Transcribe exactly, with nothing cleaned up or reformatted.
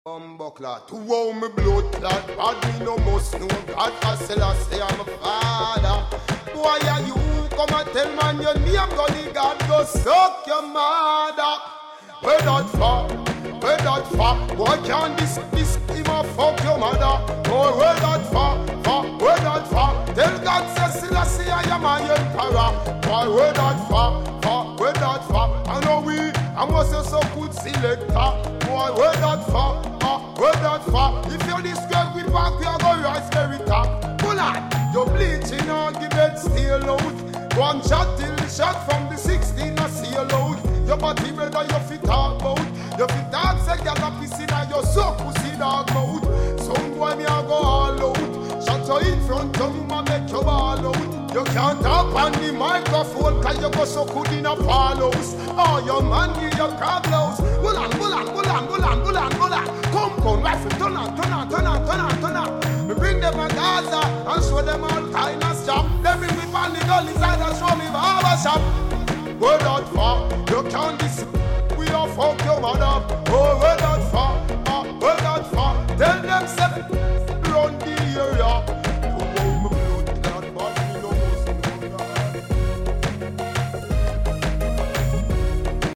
Bumbuckler, to wow me blood clot, bad me no must know God for Selassie I'm a father. Why are you come and tell man your name gully God go suck your mother? Where that far? Where that far? Why can't this this him a fuck your mother? Oh where that far? Far? Where that far? Tell God say Selassie I am my emperor. Why where that far? Far? Where that far? I know we I must say so good selector. Why where that far? Where that far? If you're this girl with back, we are going to rise very top. Pull on, you're bleaching argument still out. One shot till the shot from the sixteen I see you load. Your body whether you fit talk about. You fit talk say girl a piss in your sock pussy dog mouth. Some boy me a go all out. Shut you in front of him and make you ball out. You can't talk on the microphone cause you go so good in a follows. Oh your man give your problems. Pull on, pull on, pull on, pull on, pull on, pull on. Come, come, rifle, turn on, turn on, turn on, turn on, turn on. We bring them a Gaza and show them all kind of stuff. They bring me on the gully side and show me barber shop. Where that far? You can't dis. We are fuck your mother. Oh, where that far? Oh, where that far? Tell them seven.